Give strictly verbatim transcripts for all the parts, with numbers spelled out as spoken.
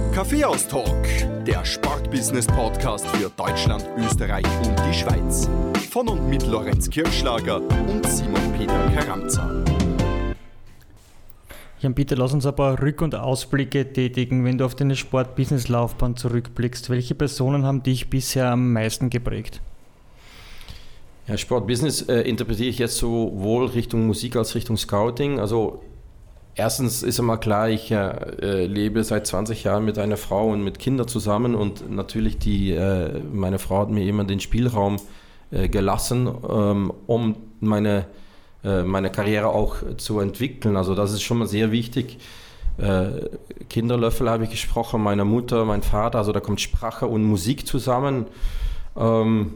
Kaffeehaus-Talk, der Sportbusiness-Podcast für Deutschland, Österreich und die Schweiz. Von und mit Lorenz Kirschlager und Simon Peter Karamza. Jan, bitte lass uns ein paar Rück- und Ausblicke tätigen, wenn du auf deine Sport-Business-Laufbahn zurückblickst. Welche Personen haben dich bisher am meisten geprägt? Ja, Sport-Business äh, interpretiere ich jetzt sowohl Richtung Musik als Richtung Scouting. Also erstens ist einmal klar, ich äh, lebe seit zwanzig Jahren mit einer Frau und mit Kindern zusammen und natürlich die, äh, meine Frau hat mir immer den Spielraum äh, gelassen, ähm, um meine, äh, meine Karriere auch zu entwickeln. Also das ist schon mal sehr wichtig. Äh, Kinderlöffel habe ich gesprochen, meine Mutter, mein Vater, also da kommt Sprache und Musik zusammen. Ähm,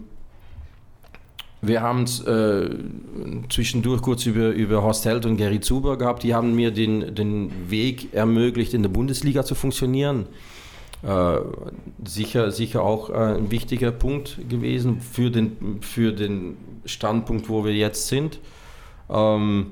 Wir haben es äh, zwischendurch kurz über, über Horst Held und Gary Zuber gehabt. Die haben mir den, den Weg ermöglicht, in der Bundesliga zu funktionieren. Äh, sicher, sicher auch äh, ein wichtiger Punkt gewesen für den, für den Standpunkt, wo wir jetzt sind. Ähm,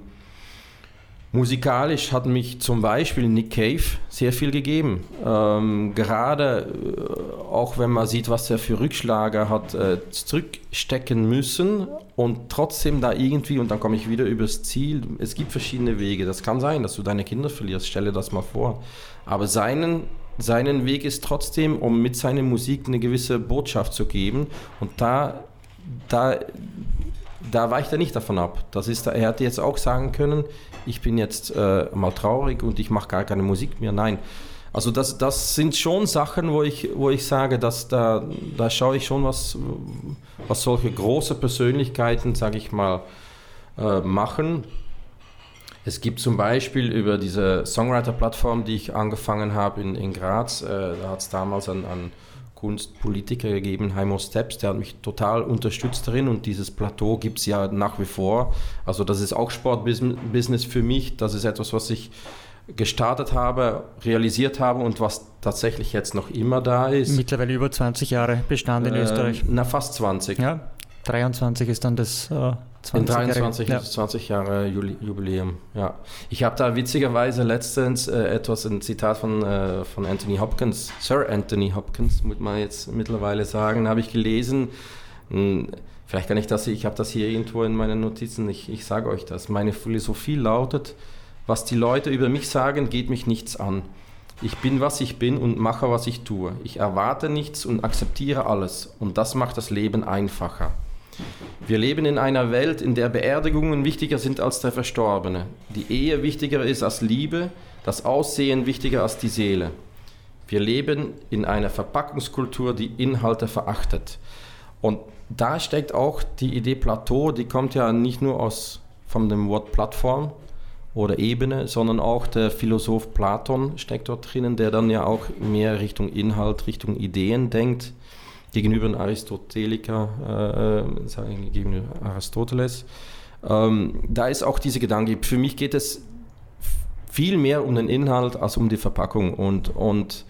Musikalisch hat mich zum Beispiel Nick Cave sehr viel gegeben. Ähm, gerade äh, auch wenn man sieht, was er für Rückschläge hat äh, zurückstecken müssen und trotzdem da irgendwie, und dann komme ich wieder übers Ziel, es gibt verschiedene Wege. Das kann sein, dass du deine Kinder verlierst, stelle das mal vor. Aber seinen, seinen Weg ist trotzdem, um mit seiner Musik eine gewisse Botschaft zu geben, und da, da Da weicht er nicht davon ab. Das ist, er hätte jetzt auch sagen können, ich bin jetzt äh, mal traurig und ich mache gar keine Musik mehr. Nein. Also das, das sind schon Sachen, wo ich, wo ich sage, dass da, da schaue ich schon, was, was solche große Persönlichkeiten, sage ich mal, äh, machen. Es gibt zum Beispiel über diese Songwriter-Plattform, die ich angefangen habe in, in Graz, äh, da hat es damals an, an Kunstpolitiker gegeben, Heimo Steps, der hat mich total unterstützt darin, und dieses Plateau gibt es ja nach wie vor. Also das ist auch Sportbusiness für mich, das ist etwas, was ich gestartet habe, realisiert habe und was tatsächlich jetzt noch immer da ist. Mittlerweile über zwanzig Jahre Bestand in äh, Österreich. Na, fast zwanzig. Ja, dreiundzwanzig ist dann das äh, zwanzig in dreiundzwanzig Jahre. ist es zwanzig Jahre Jubiläum, ja. Ich habe da witzigerweise letztens äh, etwas, ein Zitat von, äh, von Anthony Hopkins, Sir Anthony Hopkins, muss man jetzt mittlerweile sagen, habe ich gelesen. Hm, vielleicht kann ich das, ich habe das hier irgendwo in meinen Notizen, ich, ich sage euch das. Meine Philosophie lautet: Was die Leute über mich sagen, geht mich nichts an. Ich bin, was ich bin, und mache, was ich tue. Ich erwarte nichts und akzeptiere alles. Und das macht das Leben einfacher. Wir leben in einer Welt, in der Beerdigungen wichtiger sind als der Verstorbene. Die Ehe wichtiger ist als Liebe, das Aussehen wichtiger als die Seele. Wir leben in einer Verpackungskultur, die Inhalte verachtet. Und da steckt auch die Idee Plateau, die kommt ja nicht nur aus von dem Wort Plattform oder Ebene, sondern auch der Philosoph Platon steckt dort drinnen, der dann ja auch mehr Richtung Inhalt, Richtung Ideen denkt, gegenüber einem Aristoteliker, äh, sagen, gegenüber Aristoteles. Ähm, da ist auch dieser Gedanke, für mich geht es viel mehr um den Inhalt als um die Verpackung, und, und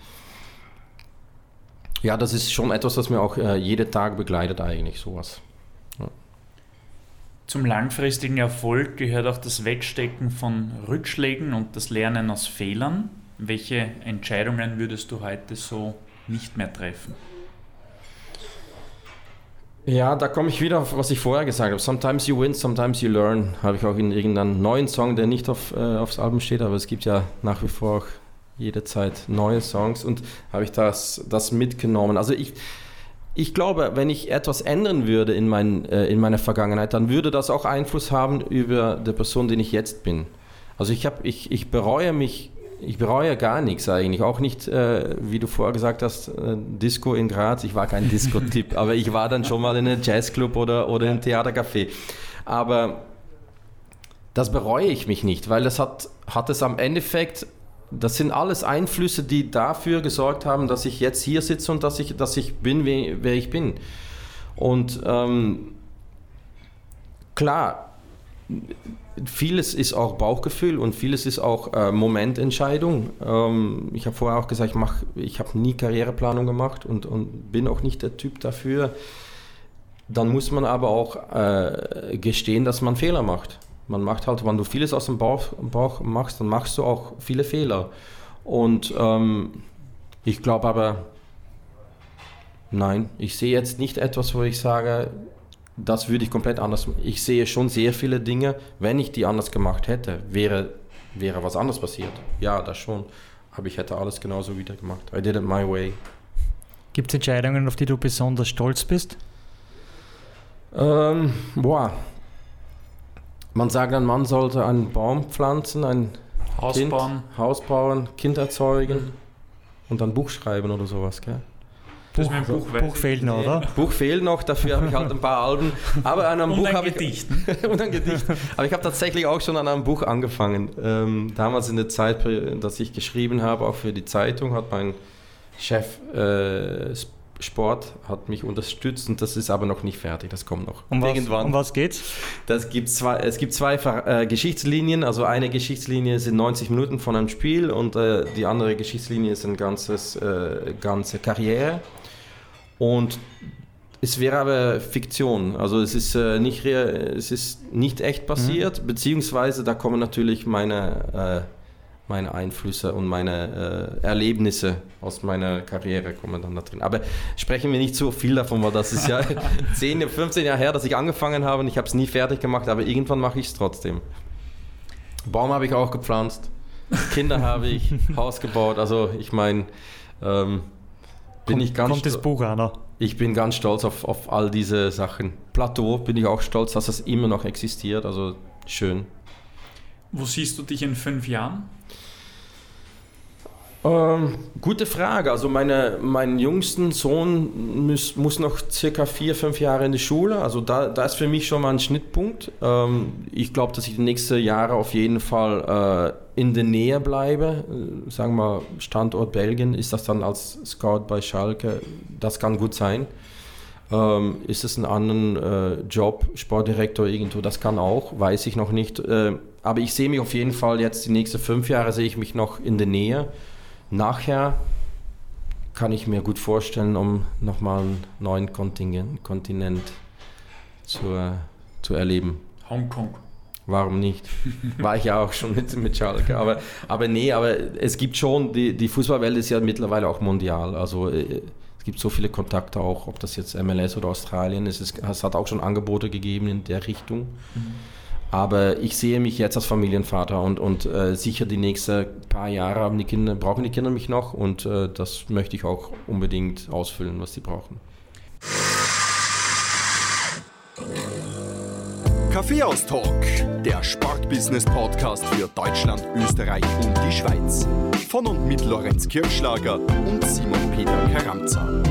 ja, das ist schon etwas, das mir auch äh, jeden Tag begleitet eigentlich, sowas. Ja. Zum langfristigen Erfolg gehört auch das Wegstecken von Rückschlägen und das Lernen aus Fehlern. Welche Entscheidungen würdest du heute so nicht mehr treffen? Ja, da komme ich wieder auf, was ich vorher gesagt habe. Sometimes you win, sometimes you learn. Habe ich auch in irgendeinem neuen Song, der nicht auf, äh, aufs Album steht, aber es gibt ja nach wie vor auch jederzeit neue Songs, und habe ich das, das mitgenommen. Also ich, ich glaube, wenn ich etwas ändern würde in, mein, äh, in meiner Vergangenheit, dann würde das auch Einfluss haben über die Person, die ich jetzt bin. Also ich, hab, ich, ich bereue mich Ich bereue gar nichts eigentlich, auch nicht, äh, wie du vorher gesagt hast, äh, Disco in Graz. Ich war kein Disco-Tipp, aber ich war dann schon mal in einem Jazzclub oder, oder in einem Theatercafé. Aber das bereue ich mich nicht, weil das hat, hat es am Endeffekt, das sind alles Einflüsse, die dafür gesorgt haben, dass ich jetzt hier sitze und dass ich, dass ich bin, wer ich bin. Und ähm, klar, vieles ist auch Bauchgefühl und vieles ist auch äh, Momententscheidung. Ähm, ich habe vorher auch gesagt, ich, mach, ich habe nie Karriereplanung gemacht und, und bin auch nicht der Typ dafür. Dann muss man aber auch äh, gestehen, dass man Fehler macht. Man macht halt, wenn du vieles aus dem Bauch, Bauch machst, dann machst du auch viele Fehler. Und ähm, Ich glaube aber, nein, ich sehe jetzt nicht etwas, wo ich sage, das würde ich komplett anders machen. Ich sehe schon sehr viele Dinge, wenn ich die anders gemacht hätte, wäre, wäre was anderes passiert. Ja, das schon. Aber ich hätte alles genauso wieder gemacht. I did it my way. Gibt es Entscheidungen, auf die du besonders stolz bist? Ähm, boah. Man sagt, ein Mann sollte einen Baum pflanzen, ein Haus Kind, bauen. Haus bauen, Kind erzeugen und ein Buch schreiben oder sowas, gell? Das Buch, mit dem Buch, Buch fehlt noch, oder? Buch fehlt noch, dafür habe ich halt ein paar Alben. Aber an einem und Buch ein habe ich Gedicht. und ein Gedicht. Aber ich habe tatsächlich auch schon an einem Buch angefangen. Ähm, damals in der Zeit, dass ich geschrieben habe, auch für die Zeitung, hat mein Chef äh, Sport hat mich unterstützt und das ist aber noch nicht fertig. Das kommt noch. Um was, irgendwann. Um was geht's? Das gibt zwei, es gibt zwei äh, Geschichtslinien. Also eine Geschichtslinie sind neunzig Minuten von einem Spiel und äh, die andere Geschichtslinie ist eine ganzes, äh, ganze Karriere. Und es wäre aber Fiktion. Also es ist, äh, nicht, es ist nicht echt passiert, mhm. beziehungsweise da kommen natürlich meine, äh, meine Einflüsse und meine äh, Erlebnisse aus meiner Karriere kommen dann da drin. Aber sprechen wir nicht so viel davon, weil das ist ja zehn, fünfzehn Jahre her, dass ich angefangen habe und ich habe es nie fertig gemacht, aber irgendwann mache ich es trotzdem. Baum habe ich auch gepflanzt, Kinder habe ich, Haus gebaut, also ich meine, ähm, bin kommt, ich ganz kommt das Buch an, oder? Ich bin ganz stolz auf, auf all diese Sachen. Plateau bin ich auch stolz, dass es immer noch existiert, also schön. Wo siehst du dich in fünf Jahren? Ähm, gute Frage. Also meine, mein jüngsten Sohn muss, muss noch circa vier, fünf Jahre in die Schule. Also da, da ist für mich schon mal ein Schnittpunkt. Ähm, ich glaube, dass ich die nächsten Jahre auf jeden Fall äh, in der Nähe bleibe. Äh, sagen wir mal, Standort Belgien. Ist das dann als Scout bei Schalke? Das kann gut sein. Ähm, ist es ein anderer äh, Job, Sportdirektor irgendwo? Das kann auch, weiß ich noch nicht. Äh, aber ich sehe mich auf jeden Fall jetzt, die nächsten fünf Jahre sehe ich mich noch in der Nähe. Nachher kann ich mir gut vorstellen, um nochmal einen neuen Kontinent, Kontinent zu, zu erleben. Hongkong. Warum nicht? War ich ja auch schon mit, mit Schalke. Aber, aber nee, aber es gibt schon, die, die Fußballwelt ist ja mittlerweile auch mondial. Also es gibt so viele Kontakte auch, ob das jetzt M L S oder Australien ist. Es, es hat auch schon Angebote gegeben in der Richtung. Mhm. Aber ich sehe mich jetzt als Familienvater und, und äh, sicher die nächsten paar Jahre haben die Kinder, brauchen die Kinder mich noch und äh, das möchte ich auch unbedingt ausfüllen, was sie brauchen. Kaffeehaus-Talk, der Sportbusiness-Podcast für Deutschland, Österreich und die Schweiz. Von und mit Lorenz Kirschlager und Simon Peter Karamza.